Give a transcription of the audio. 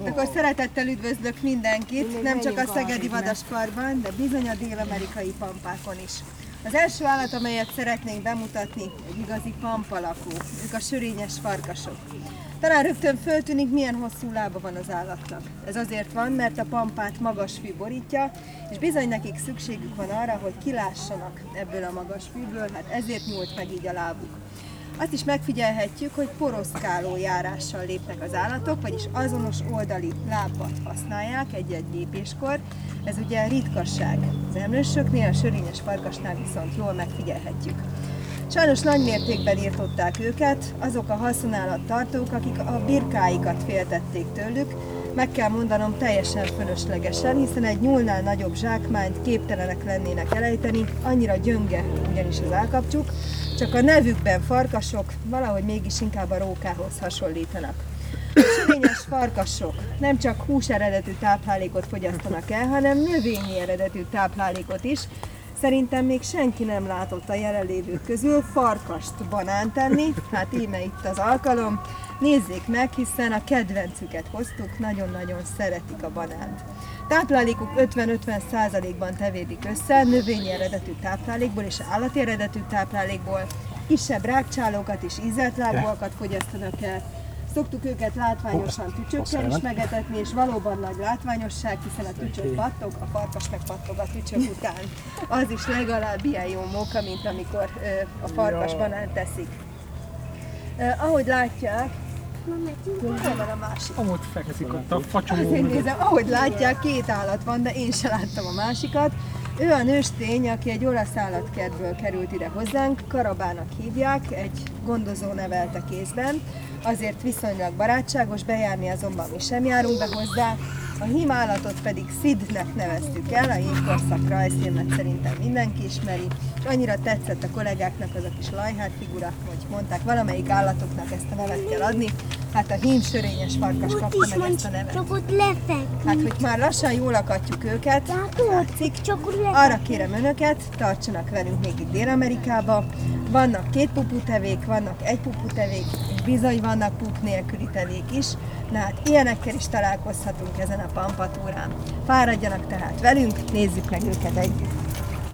Akkor szeretettel üdvözlök mindenkit, nem csak a Szegedi Vadasparkban, de bizony a dél-amerikai pampákon is. Az első állat, amelyet szeretnénk bemutatni, egy igazi pampalakó, ők a sörényes farkasok. Talán rögtön föltűnik, milyen hosszú lába van az állatnak. Ez azért van, mert a pampát magas fű borítja, és bizony nekik szükségük van arra, hogy kilássanak ebből a magas fűből, hát ezért nyúlt meg így a lábuk. Azt is megfigyelhetjük, hogy poroszkáló járással lépnek az állatok, vagyis azonos oldali lábat használják egy-egy lépéskor. Ez ugye ritkaság. Az emlősöknél, a sörényes farkasnál viszont jól megfigyelhetjük. Sajnos nagy mértékben írtották őket azok a haszonállattartók, akik a birkáikat féltették tőlük. Meg kell mondanom, teljesen fölöslegesen, hiszen egy nyúlnál nagyobb zsákmányt képtelenek lennének elejteni, annyira gyönge ugyanis az állkapcsuk, csak a nevükben farkasok valahogy mégis inkább a rókához hasonlítanak. A sörényes farkasok nem csak hús eredetű táplálékot fogyasztanak el, hanem növényi eredetű táplálékot is. Szerintem még senki nem látott a jelenlévők közül farkast banánt tenni, hát íme itt az alkalom. Nézzék meg, hiszen a kedvencüket hoztuk, nagyon-nagyon szeretik a banánt. Táplálékuk 50-50%-ban tevédik össze, növényi eredetű táplálékból és állati eredetű táplálékból. Kisebb rágcsálókat és ízelt lábúakat fogyasztanak el. Szoktuk őket látványosan tücsökkel is megetetni, és valóban nagy látványosság, hiszen a tücsök pattog, a farkas meg pattog a tücsök után. Az is legalább ilyen jó móka, mint amikor a farkas banánt teszik. Ahogy látják, hol van a másik? Amúgy fekszik ott a facsomó. Azért nézem, ahogy látják, két állat van, de én se láttam a másikat. Ő a nőstény, aki egy olasz állatkertből került ide hozzánk, Karabának hívják, egy gondozó nevelte kézben, azért viszonylag barátságos, bejárni azonban mi sem járunk be hozzá. A hímállatot pedig Sidnek neveztük el, a jégkorszak rajzfilmet szerintem mindenki ismeri, és annyira tetszett a kollégáknak az a kis lajhát figura, hogy mondták, valamelyik állatoknak ezt a nevet kell adni. Hát a hím sörényes farkas kapta meg ezt a nevet. Csak ott lefeküdt. Hát, hogy már lassan jól lakatjuk őket, látszik, arra kérem önöket, tartsanak velünk még itt Dél-Amerikába. Vannak két puputevék, vannak egy puputevék, és bizony vannak pup nélküli tevék is. Na hát ilyenekkel is találkozhatunk ezen a pampatúrán. Fáradjanak tehát velünk, nézzük meg őket együtt.